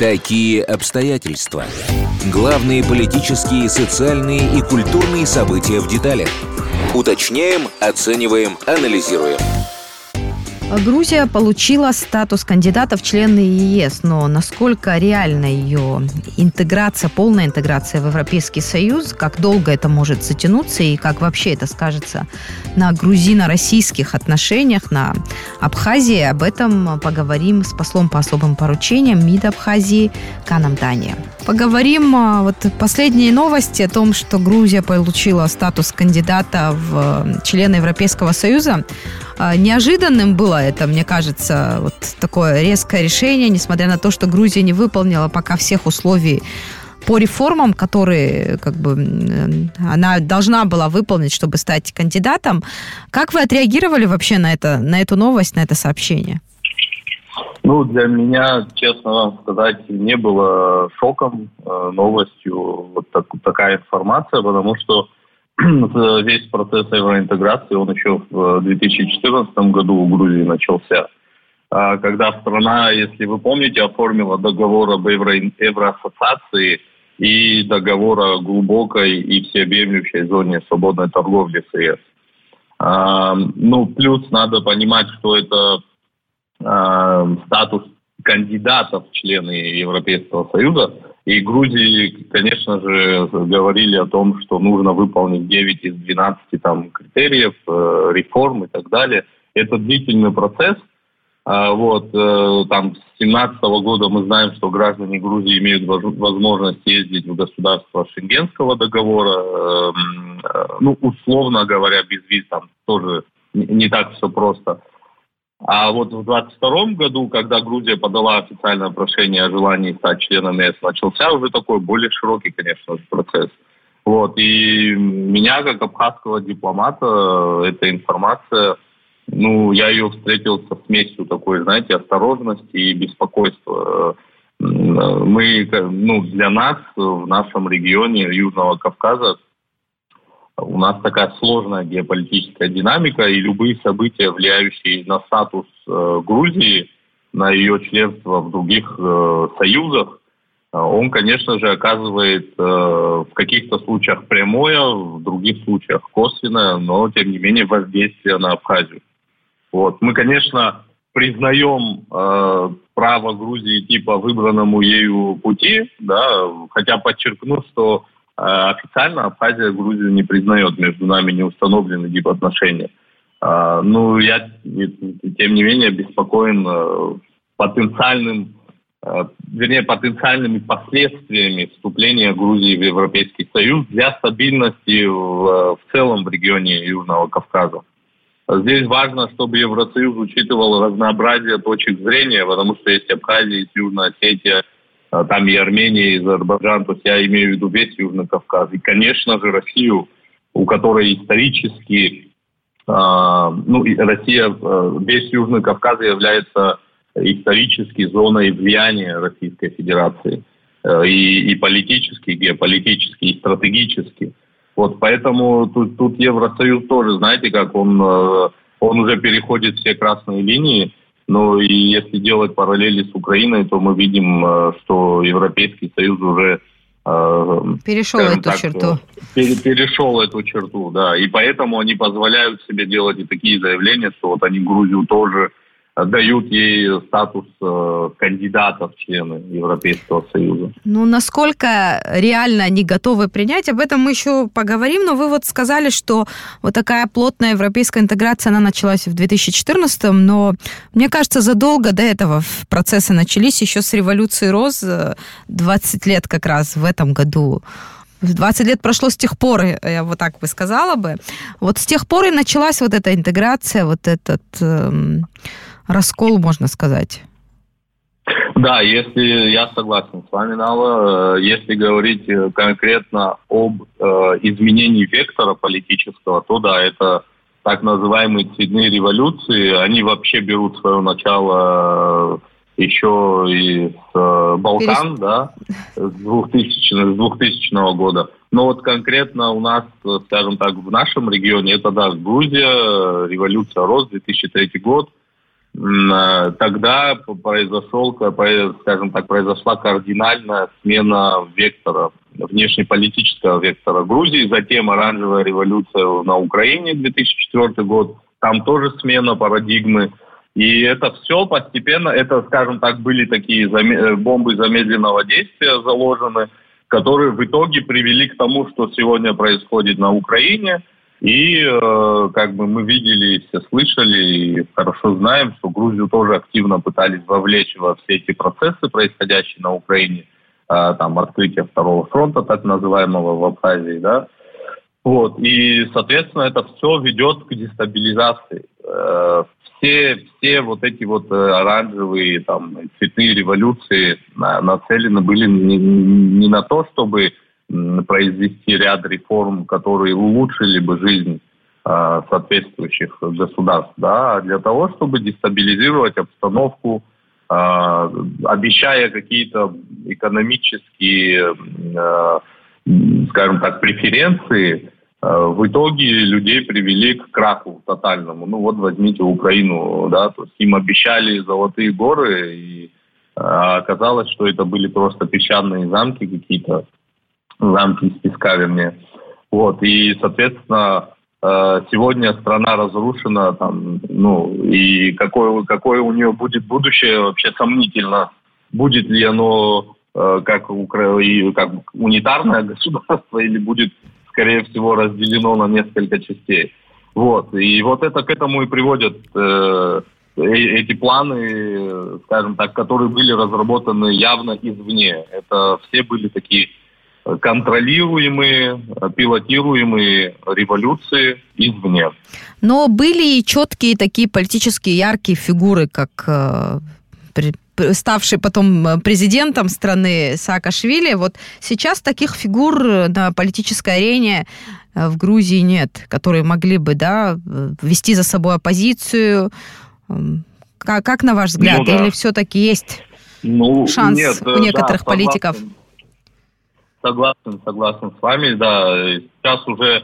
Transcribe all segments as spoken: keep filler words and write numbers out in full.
Такие обстоятельства. Главные политические, социальные и культурные события в деталях. Уточняем, оцениваем, анализируем. Грузия получила статус кандидата в члены ЕС, но насколько реальна ее интеграция, полная интеграция в Европейский Союз, как долго это может затянуться и как вообще это скажется на грузино-российских отношениях, на Абхазии, об этом поговорим с послом по особым поручениям МИД Абхазии Каном Тания. Поговорим вот последние новости о том, что Грузия получила статус кандидата в члены Европейского Союза. Неожиданным было это, мне кажется, вот такое резкое решение, несмотря на то, что Грузия не выполнила пока всех условий по реформам, которые как бы она должна была выполнить, чтобы стать кандидатом. Как вы отреагировали вообще на это, на эту новость, на это сообщение? Ну, для меня, честно вам сказать, не было шоком, новостью вот так, такая информация, потому что весь процесс евроинтеграции, он еще в две тысячи четырнадцатом году в Грузии начался. Когда страна, если вы помните, оформила договор об евро, евроассоциации и договор о глубокой и всеобъемлющей зоне свободной торговли с ЕС. Ну, плюс надо понимать, что это статус кандидатов в члены Европейского Союза. И Грузии, конечно же, говорили о том, что нужно выполнить девять из двенадцати там, критериев, э, реформ и так далее. Это длительный процесс. А, вот, э, там, с две тысячи семнадцатого года мы знаем, что граждане Грузии имеют возможность ездить в государство Шенгенского договора. Э, э, ну, условно говоря, без виз там тоже не, не так все просто. А вот в двадцать втором году, когда Грузия подала официальное прошение о желании стать членом ЕС, начался уже такой более широкий, конечно, процесс. Вот. И меня, как абхазского дипломата, эта информация, ну, я ее встретил со смесью такой, знаете, осторожности и беспокойства. Мы, ну, для нас в нашем регионе Южного Кавказа у нас такая сложная геополитическая динамика, и любые события, влияющие на статус э, Грузии, на ее членство в других э, союзах, э, он, конечно же, оказывает э, в каких-то случаях прямое, в других случаях косвенное, но, тем не менее, воздействие на Абхазию. Вот. Мы, конечно, признаем э, право Грузии идти по выбранному ею пути, да, хотя подчеркну, что официально Абхазия Грузию не признает, между нами не установлены дипотношения. А, ну, я, тем не менее, обеспокоен а, потенциальным, а, вернее, потенциальными последствиями вступления Грузии в Европейский Союз для стабильности в, в целом в регионе Южного Кавказа. Здесь важно, чтобы Евросоюз учитывал разнообразие точек зрения, потому что есть Абхазия, есть Южная Осетия, там и Армения, и Азербайджан, то есть я имею в виду весь Южный Кавказ. И, конечно же, Россию, у которой исторически, э, ну, Россия, э, весь Южный Кавказ является исторически зоной влияния Российской Федерации. Э, и, и политически, и геополитически, и стратегически. Вот поэтому тут, тут Евросоюз тоже, знаете, как он, э, он уже переходит все красные линии. Ну и если делать параллели с Украиной, то мы видим, что Европейский Союз уже э, перешел эту так, черту. Пере, перешел эту черту, да. И поэтому они позволяют себе делать и такие заявления, что вот они Грузию тоже дают ей статус э, кандидата в члены Европейского Союза. Ну, насколько реально они готовы принять, об этом мы еще поговорим, но вы вот сказали, что вот такая плотная европейская интеграция, она началась в две тысячи четырнадцатом, но мне кажется, задолго до этого процессы начались еще с революции роз, двадцать лет как раз в этом году. двадцать лет прошло с тех пор, я вот так бы сказала бы. Вот с тех пор и началась вот эта интеграция, вот этот эм, раскол, можно сказать. Да, если я согласен с вами, Нала, если говорить конкретно об э, изменении вектора политического, то да, это так называемые цветные революции, они вообще берут свое начало еще из э, Балкан, Перес... да, с двухтысячного, с двухтысячного года. Но вот конкретно у нас, скажем так, в нашем регионе, это, да, Грузия, революция роз, две тысячи третий год. тогда произошел, скажем так, произошла кардинальная смена вектора, внешнеполитического вектора Грузии, затем оранжевая революция на Украине, две тысячи четвёртый год, там тоже смена парадигмы. И это все постепенно, это, скажем так, были такие бомбы замедленного действия заложены, которые в итоге привели к тому, что сегодня происходит на Украине. И э, как бы мы видели, все слышали и хорошо знаем, что Грузию тоже активно пытались вовлечь во все эти процессы, происходящие на Украине, э, там открытие второго фронта, так называемого, в Абхазии, да. Вот. И, соответственно, это все ведет к дестабилизации. Э, все, все вот эти вот оранжевые, там, цветные революции на, нацелены были не, не на то, чтобы произвести ряд реформ, которые улучшили бы жизнь э, соответствующих государств, да, а для того, чтобы дестабилизировать обстановку, э, обещая какие-то экономические, э, скажем так, преференции, э, в итоге людей привели к краху тотальному. Ну вот возьмите Украину, да, то есть им обещали золотые горы, и э, оказалось, что это были просто песчаные замки какие-то, замки из песка, вернее. Вот, и, соответственно, сегодня страна разрушена, там, ну, и какое, какое у нее будет будущее, вообще сомнительно. Будет ли оно как, Укра... как унитарное государство или будет, скорее всего, разделено на несколько частей. Вот, и вот это к этому и приводят э, эти планы, скажем так, которые были разработаны явно извне. Это все были такие контролируемые, пилотируемые революции извне. Но были и четкие такие политические яркие фигуры, как э, при, ставший потом президентом страны Саакашвили. Вот сейчас таких фигур на политической арене в Грузии нет, которые могли бы, да, вести за собой оппозицию. Как, как на ваш взгляд? Ну, да. Или все-таки есть ну, шанс нет, у некоторых да, политиков? Согласен, согласен с вами, да. Сейчас уже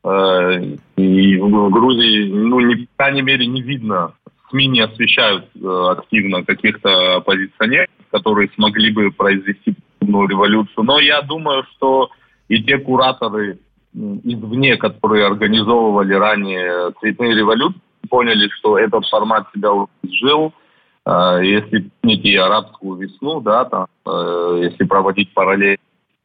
э, и в Грузии, ну, не, по крайней мере, не видно, СМИ не освещают э, активно каких-то оппозиционеров, которые смогли бы произвести подобную революцию. Но я думаю, что и те кураторы извне, которые организовывали ранее цветные революции, поняли, что этот формат себя уже изжил. Э, если помните арабскую весну, да, там, э, если проводить параллель,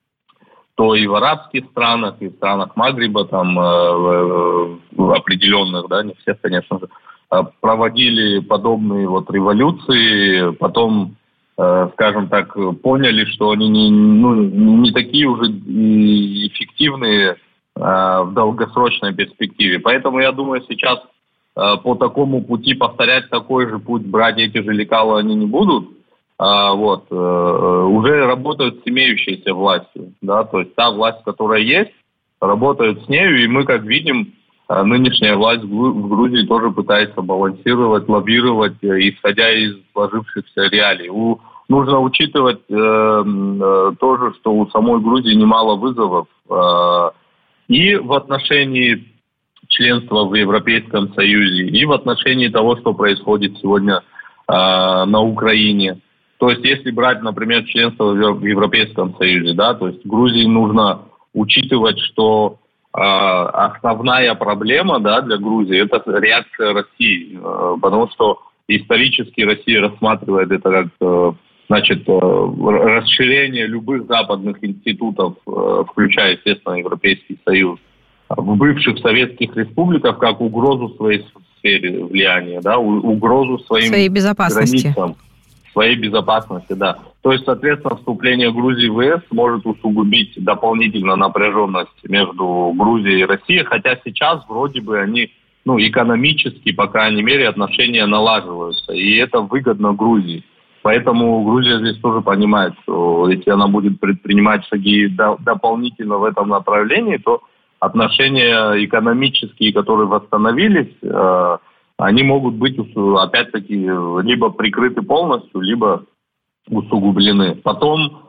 то и в арабских странах, и в странах Магриба, там, э, э, определенных, да, не всех, конечно же, э, проводили подобные вот революции, потом, э, скажем так, поняли, что они не, ну, не такие уже эффективные э, в долгосрочной перспективе. Поэтому, я думаю, сейчас э, по такому пути повторять такой же путь, брать эти же лекала они не будут. А, вот, э, уже работают с имеющейся властью, да, то есть та власть, которая есть, работают с нею, и мы, как видим, нынешняя власть в Грузии тоже пытается балансировать, лоббировать, исходя из сложившихся реалий. У, нужно учитывать э, э, тоже, что у самой Грузии немало вызовов э, и в отношении членства в Европейском Союзе, и в отношении того, что происходит сегодня э, на Украине. То есть, если брать, например, членство в Европейском Союзе, да, то есть Грузии нужно учитывать, что э, основная проблема, да, для Грузии – это реакция России, э, потому что исторически Россия рассматривает это как, э, значит, э, расширение любых западных институтов, э, включая, естественно, Европейский Союз, в бывших советских республиках как угрозу своей сфере влияния, да, угрозу своим своей безопасности. границам. Своей безопасности, да. То есть, соответственно, вступление Грузии в ЕС может усугубить дополнительно напряженность между Грузией и Россией, хотя сейчас вроде бы они, ну, экономически, по крайней мере, отношения налаживаются, и это выгодно Грузии. Поэтому Грузия здесь тоже понимает, что если она будет предпринимать шаги до, дополнительно в этом направлении, то отношения экономические, которые восстановились, э, они могут быть, опять-таки, либо прикрыты полностью, либо усугублены. Потом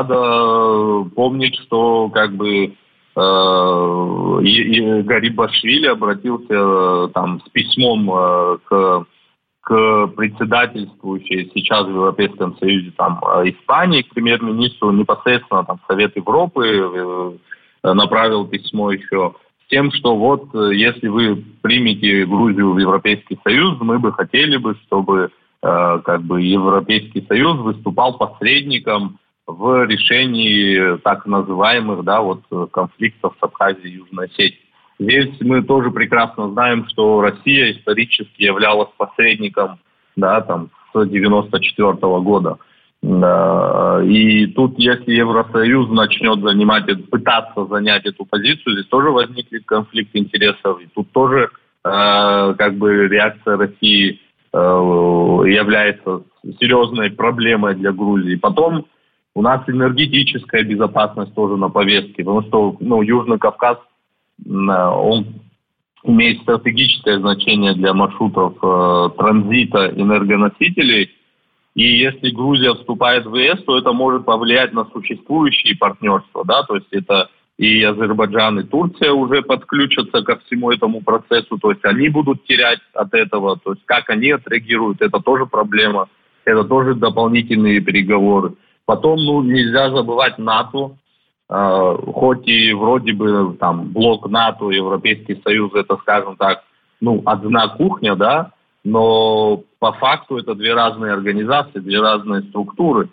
надо помнить, что как бы э, и, и Гарибашвили обратился там с письмом э, к к председательствующей сейчас в Европейском Союзе там, Испании, к премьер-министру, непосредственно там, Совет Европы направил письмо еще с тем, что вот если вы примете Грузию в Европейский Союз, мы бы хотели бы, чтобы как бы Европейский Союз выступал посредником в решении так называемых да, вот, конфликтов с Абхазией и Южной Осетией. Здесь мы тоже прекрасно знаем, что Россия исторически являлась посредником да, там, с девяносто четвёртого года. И тут, если Евросоюз начнет занимать, пытаться занять эту позицию, здесь тоже возникнет конфликт интересов. И тут тоже как бы реакция России является серьезной проблемой для Грузии. Потом у нас энергетическая безопасность тоже на повестке, потому что ну, Южный Кавказ, он имеет стратегическое значение для маршрутов э, транзита энергоносителей. И если Грузия вступает в ЕС, то это может повлиять на существующие партнерства. Да? То есть это и Азербайджан, и Турция уже подключатся ко всему этому процессу. То есть они будут терять от этого. То есть как они отреагируют, это тоже проблема. Это тоже дополнительные переговоры. Потом ну, нельзя забывать НАТО. Uh, хоть и вроде бы там блок НАТО, Европейский Союз, это, скажем так, ну, одна кухня, да, но по факту это две разные организации, две разные структуры.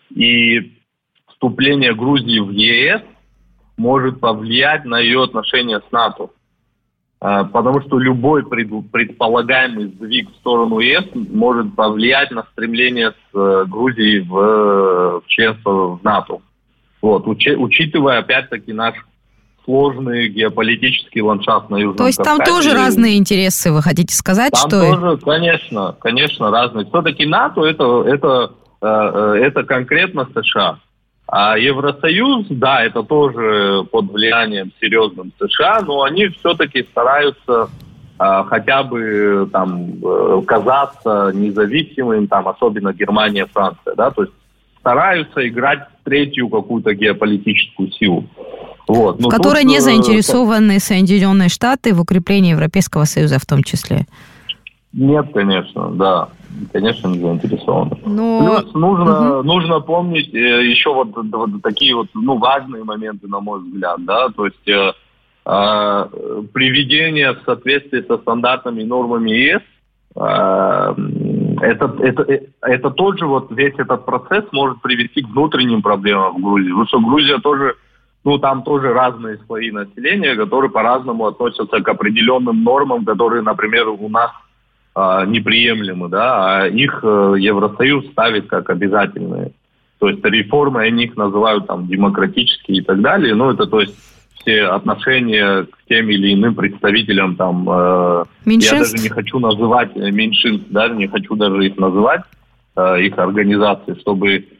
И вступление Грузии в ЕС может повлиять на ее отношения с НАТО. Uh, потому что любой пред, предполагаемый сдвиг в сторону ЕС может повлиять на стремление с uh, Грузией в, в членство в НАТО. Вот, учи, учитывая, опять-таки, наш сложный геополитический ландшафт на Южном Кавказе. То есть там тоже разные интересы, вы хотите сказать? Там что... тоже, конечно, конечно, разные. Все-таки НАТО это, это, это конкретно США. А Евросоюз, да, это тоже под влиянием серьезным США, но они все-таки стараются хотя бы там казаться независимым, там, особенно Германия, Франция, да, то есть стараются играть третью какую-то геополитическую силу. Вот. В которой тут, не заинтересованы Соединенные Штаты в укреплении Европейского Союза в том числе. Нет, конечно, да. Конечно, не заинтересованы. Но... Плюс нужно, угу. нужно помнить еще вот, вот такие вот ну, важные моменты, на мой взгляд. Да? То есть э, э, приведение в соответствии со стандартами и нормами ЕС э, Это, это, это тоже вот весь этот процесс может привести к внутренним проблемам в Грузии. Потому что Грузия тоже, ну там тоже разные слои населения, которые по-разному относятся к определенным нормам, которые, например, у нас а, неприемлемы, да, а их а, Евросоюз ставит как обязательные. То есть реформы, они их называют там демократические и так далее. Ну это то есть все отношения к тем или иным представителям там, э, я даже не хочу называть меньшинств, да, не хочу даже их называть, э, их организации, чтобы э,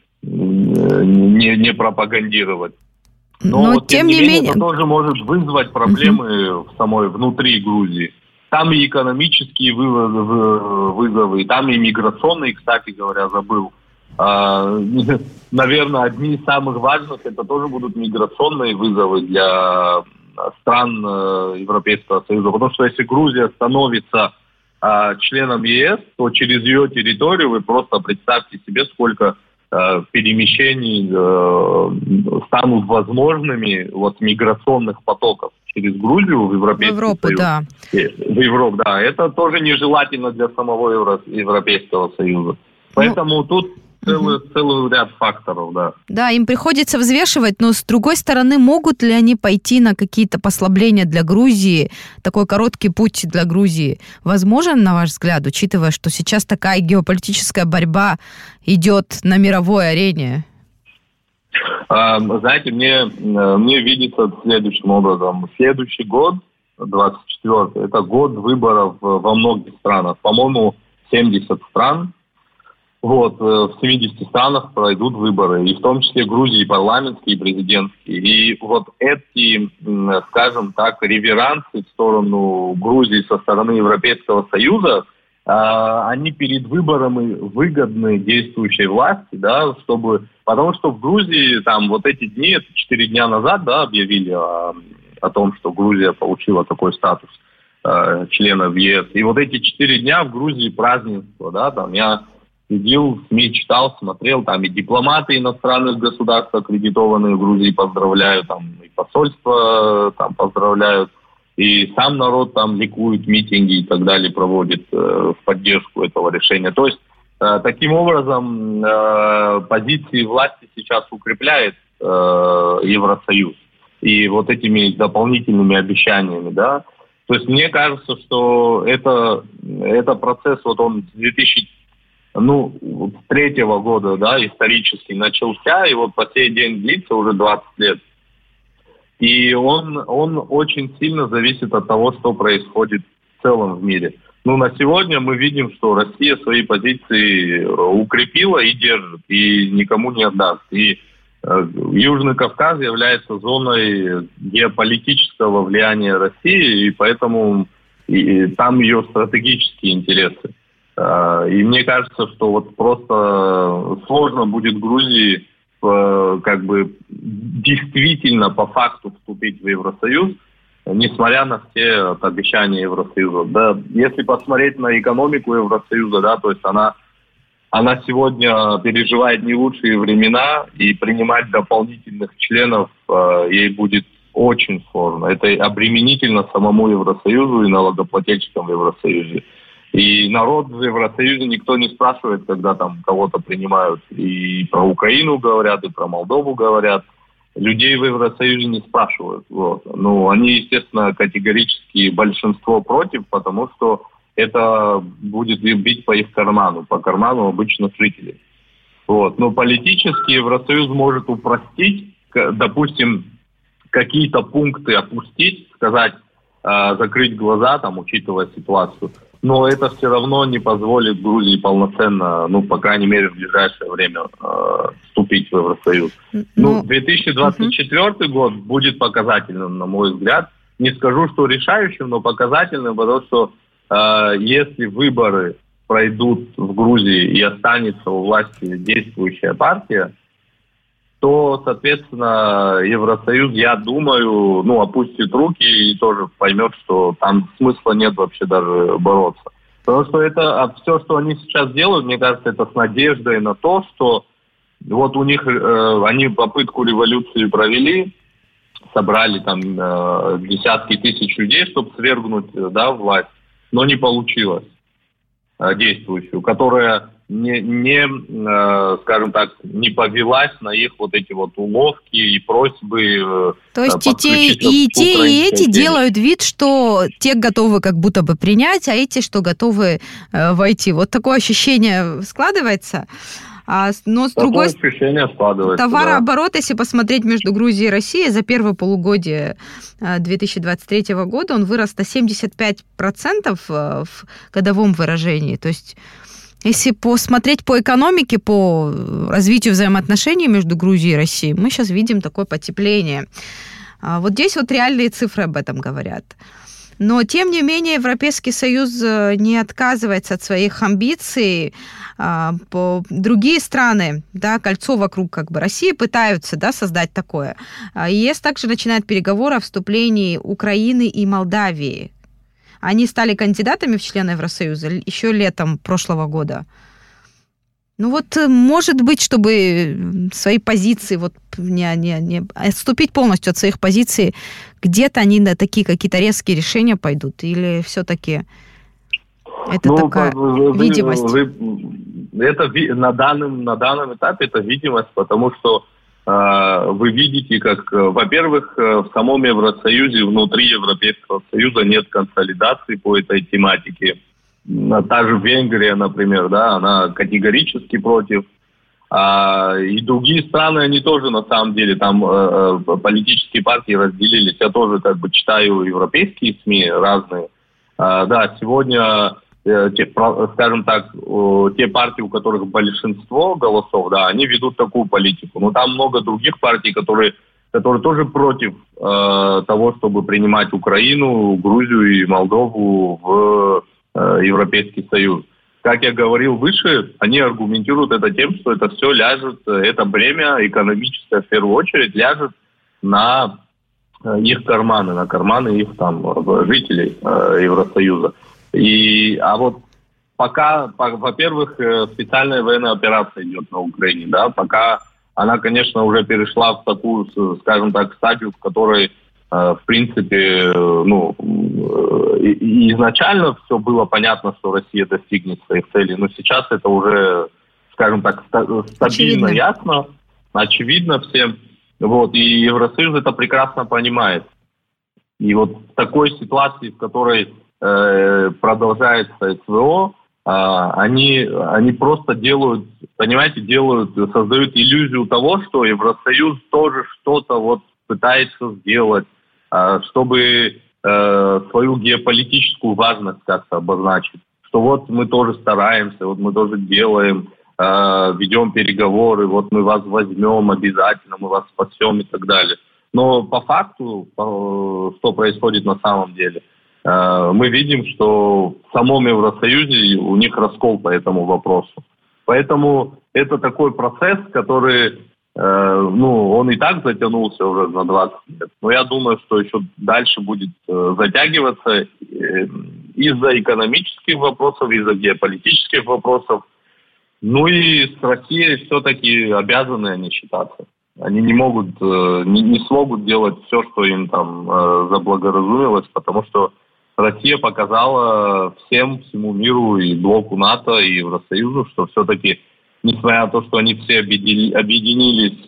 не, не пропагандировать. Но, Но вот, тем, тем не менее, это тоже может вызвать проблемы uh-huh. в самой внутри Грузии. Там и экономические вызовы, вызовы, там и миграционные, кстати говоря, забыл. Uh, наверное, одни из самых важных это тоже будут миграционные вызовы для стран uh, Европейского Союза. Потому что если Грузия становится uh, членом ЕС, то через ее территорию вы просто представьте себе, сколько uh, перемещений uh, станут возможными вот, миграционных потоков через Грузию в Европейский в Европу, Союз. Да. В Европу, да. Это тоже нежелательно для самого Евро- Европейского Союза. Поэтому ну... тут Целый, угу. целый ряд факторов, да. Да, им приходится взвешивать, но с другой стороны, могут ли они пойти на какие-то послабления для Грузии, такой короткий путь для Грузии? Возможен, на ваш взгляд, учитывая, что сейчас такая геополитическая борьба идет на мировой арене? А, знаете, мне, мне видится следующим образом. Следующий год, двадцать четвёртый, это год выборов во многих странах. По-моему, семьдесят стран. Вот, в семидесяти странах пройдут выборы, и в том числе Грузии парламентские и президентские. И вот эти, скажем так, реверансы в сторону Грузии со стороны Европейского Союза, они перед выборами выгодны действующей власти, да, чтобы, потому что в Грузии там вот эти дни, это четыре дня назад, да, объявили о, о том, что Грузия получила такой статус. э, членов ЕС. И вот эти четыре дня в Грузии празднество, да, там я следил, СМИ читал, смотрел, там и дипломаты иностранных государств, аккредитованные в Грузии, поздравляют, там и посольство там поздравляют, и сам народ там ликует, митинги и так далее проводит э, в поддержку этого решения. То есть э, таким образом э, позиции власти сейчас укрепляет э, Евросоюз. И вот этими дополнительными обещаниями, да. То есть мне кажется, что это, это процесс, вот он с две тысячи третьего года, да, исторически начался, и вот по сей день длится уже двадцать лет. И он, он очень сильно зависит от того, что происходит в целом в мире. Ну, на сегодня мы видим, что Россия свои позиции укрепила и держит, и никому не отдаст. И э, Южный Кавказ является зоной геополитического влияния России, и поэтому и, и там ее стратегические интересы. Э, и мне кажется, что вот просто сложно будет Грузии э, как бы действительно по факту вступить в Евросоюз, несмотря на все обещания Евросоюза. Да, если посмотреть на экономику Евросоюза, да, то есть она, она сегодня переживает не лучшие времена, и принимать дополнительных членов э, ей будет очень сложно. Это обременительно самому Евросоюзу и налогоплательщикам в Евросоюзе. И народ в Евросоюзе никто не спрашивает, когда там кого-то принимают. И про Украину говорят, и про Молдову говорят. Людей в Евросоюзе не спрашивают. Вот. Ну, они, естественно, категорически большинство против, потому что это будет бить по их карману, по карману обычных жителей. Вот. Но политически Евросоюз может упростить, допустим, какие-то пункты опустить, сказать, э, закрыть глаза, там, учитывая ситуацию. Но это все равно не позволит Грузии полноценно, ну, по крайней мере, в ближайшее время э, вступить в Евросоюз. Ну, ну две тысячи двадцать четвёртый uh-huh. год будет показательным, на мой взгляд. Не скажу, что решающим, но показательным, потому что э, если выборы пройдут в Грузии и останется у власти действующая партия, то, соответственно, Евросоюз, я думаю, ну, опустит руки и тоже поймет, что там смысла нет вообще даже бороться. Потому что это все, что они сейчас делают, мне кажется, это с надеждой на то, что вот у них, э, они попытку революции провели, собрали там э, десятки тысяч людей, чтобы свергнуть, да, власть, но не получилось э, действующую, которая не, не э, скажем так, не повелась на их вот эти вот уловки и просьбы. Э, То есть и те, и те, и эти делают вид, что те готовы как будто бы принять, а эти, что готовы э, войти. Вот такое ощущение складывается. А, но с другой стороны, товарооборот, да. Если посмотреть между Грузией и Россией, за первое полугодие две тысячи двадцать третьего года он вырос на семьдесят пять процентов в годовом выражении. То есть если посмотреть по экономике, по развитию взаимоотношений между Грузией и Россией, мы сейчас видим такое потепление. Вот здесь вот реальные цифры об этом говорят. Но, тем не менее, Европейский Союз не отказывается от своих амбиций. Другие страны, да, кольцо вокруг как бы России, пытаются, да, создать такое. ЕС также начинает переговоры о вступлении Украины и Молдавии. Они стали кандидатами в члены Евросоюза еще летом прошлого года. Ну вот, может быть, чтобы свои позиции, вот не, не, не отступить полностью от своих позиций, где-то они на такие какие-то резкие решения пойдут? Или все-таки это ну, такая вы, видимость? Вы, это на данном, на данном этапе это видимость, потому что э, вы видите, как, во-первых, в самом Евросоюзе, внутри Европейского Союза нет консолидации по этой тематике. Та же Венгрия, например, да, она категорически против. А, и другие страны, они тоже, на самом деле, там э, политические партии разделились. Я тоже как бы читаю европейские СМИ разные. А, да, сегодня, э, те, скажем так, э, те партии, у которых большинство голосов, да, они ведут такую политику. Но там много других партий, которые, которые тоже против э, того, чтобы принимать Украину, Грузию и Молдову в Европейский Союз. Как я говорил выше, они аргументируют это тем, что это все ляжет, это бремя экономическое в первую очередь ляжет на их карманы, на карманы их там жителей э, Евросоюза. И, а вот пока, по, во-первых, специальная военная операция идет на Украине, да, пока она, конечно, уже перешла в такую, скажем так, стадию, в которой, э, в принципе, ну, э, изначально все было понятно, что Россия достигнет своих целей, но сейчас это уже, скажем так, стабильно, очевидно. Ясно, очевидно всем. Вот, и Евросоюз это прекрасно понимает. И вот в такой ситуации, в которой э, продолжается СВО, э, они, они просто делают, понимаете, делают, создают иллюзию того, что Евросоюз тоже что-то вот пытается сделать, э, чтобы э, свою геополитическую важность как-то обозначить. Что вот мы тоже стараемся, вот мы тоже делаем, ведем переговоры, вот мы вас возьмем обязательно, мы вас спасем и так далее. Но по факту, что происходит на самом деле, мы видим, что в самом Евросоюзе у них раскол по этому вопросу. Поэтому это такой процесс, который, ну, он и так затянулся уже на двадцать лет. Но я думаю, что еще дальше будет затягиваться из-за экономических вопросов, из-за геополитических вопросов. Ну и с Россией все-таки обязаны они считаться. Они не могут, не, не смогут делать все, что им там заблагоразумилось, потому что Россия показала всем, всему миру, и блоку НАТО, и Евросоюзу, что все-таки, несмотря на то, что они все объединились, объединились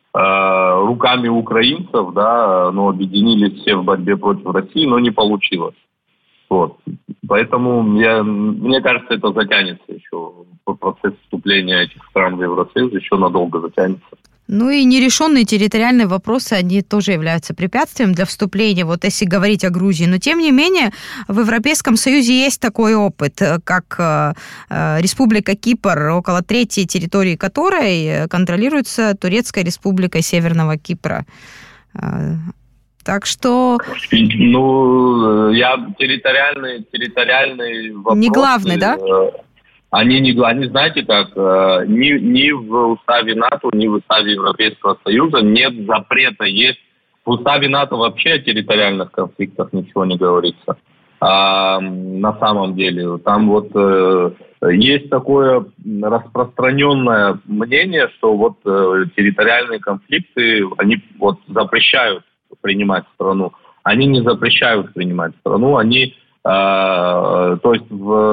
э, руками украинцев, да, но объединились все в борьбе против России, но не получилось. Вот. Поэтому я, мне кажется, это затянется еще, процесс вступления этих стран в Евросоюз еще надолго затянется. Ну и нерешенные территориальные вопросы, они тоже являются препятствием для вступления, вот если говорить о Грузии. Но тем не менее, в Европейском Союзе есть такой опыт, как Республика Кипр, около трети территории которой контролируется Турецкой Республикой Северного Кипра. Так что... Ну, я территориальный, территориальный вопрос... Не главный, да? Они, не, они, знаете как, ни, ни в уставе НАТО, ни в уставе Европейского Союза нет запрета. Есть в уставе НАТО вообще о территориальных конфликтах ничего не говорится. А, на самом деле, там вот э, есть такое распространенное мнение, что вот э, территориальные конфликты, они вот запрещают принимать страну. Они не запрещают принимать страну, они, э, то есть в,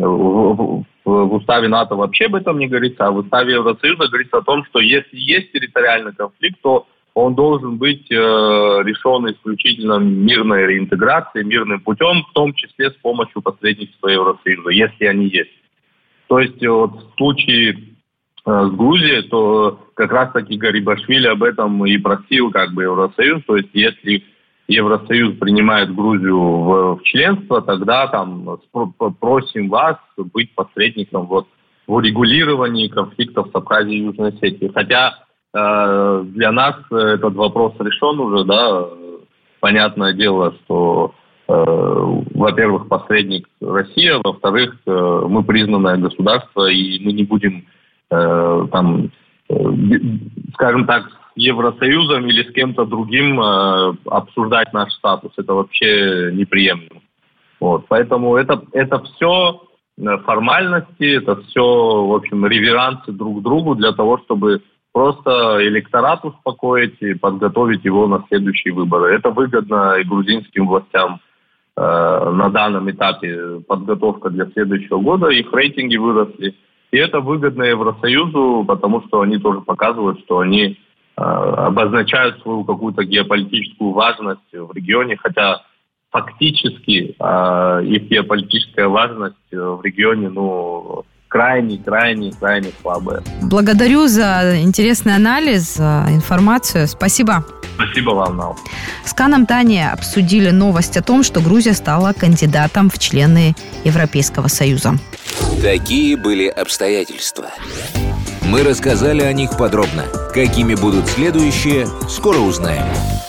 в, в уставе НАТО вообще об этом не говорится, а в уставе Евросоюза говорится о том, что если есть территориальный конфликт, то он должен быть э, решен исключительно мирной реинтеграцией, мирным путем, в том числе с помощью посредничества Евросоюза, если они есть. То есть вот в случае э, с Грузией, то как раз-таки Гарибашвили об этом и просил как бы Евросоюз, то есть если Евросоюз принимает Грузию в, в членство, тогда там просим вас быть посредником вот, в урегулировании конфликтов с Абхазией и Южной Осетией. Хотя э, для нас этот вопрос решен уже, да, понятное дело, что, э, во-первых, посредник Россия, во-вторых, э, мы признанное государство, и мы не будем э, там, э, скажем так, Евросоюзом или с кем-то другим э, обсуждать наш статус. Это вообще неприемлемо. Вот. Поэтому это, это все формальности, это все, в общем, реверансы друг другу для того, чтобы просто электорат успокоить и подготовить его на следующие выборы. Это выгодно и грузинским властям э, на данном этапе подготовка для следующего года. Их рейтинги выросли. И это выгодно Евросоюзу, потому что они тоже показывают, что они обозначают свою какую-то геополитическую важность в регионе, хотя фактически э, их геополитическая важность в регионе, ну, крайне-крайне-крайне слабая. Благодарю за интересный анализ, за информацию. Спасибо. Спасибо вам, Нал. С Каном Тани обсудили новость о том, что Грузия стала кандидатом в члены Европейского Союза. Такие были обстоятельства. Мы рассказали о них подробно. Какими будут следующие, скоро узнаем.